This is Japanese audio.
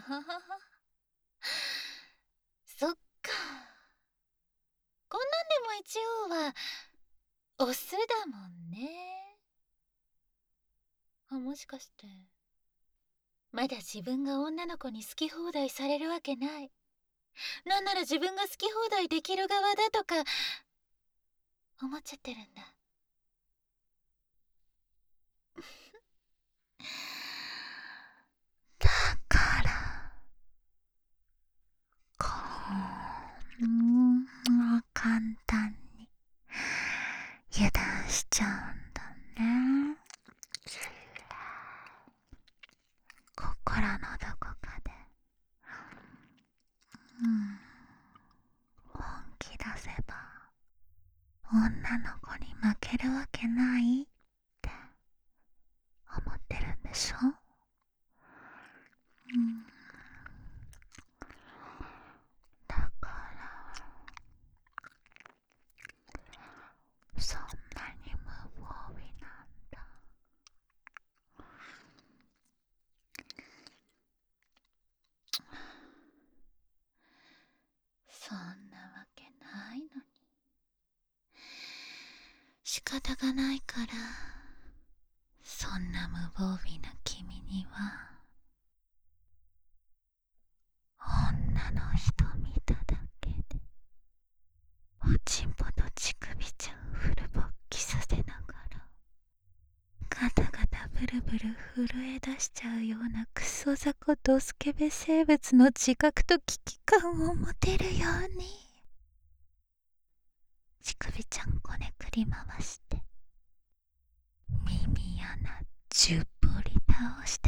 はは。そっか。こんなんでも一応はオスだもんね。もしかしてまだ自分が女の子に好き放題されるわけない。なんなら自分が好き放題できる側だとか思っちゃってるんだ。 だからこんな簡単に油断しちゃうんだね。心のどこかで本気出せば女の子に負けるわけないって思ってるんでしょ。だからそんなに無防備なんだ。 そんなわけないのに。仕方がないから、そんな無防備な君には女の人見ただけでおちんぽと乳首ちゃんフル勃起させながらガタガタブルブル震え出しちゃうようなクソ雑魚ドスケベ生物の自覚と危機感を持てるように乳首ちゃんこねくり回して耳穴10掘り倒して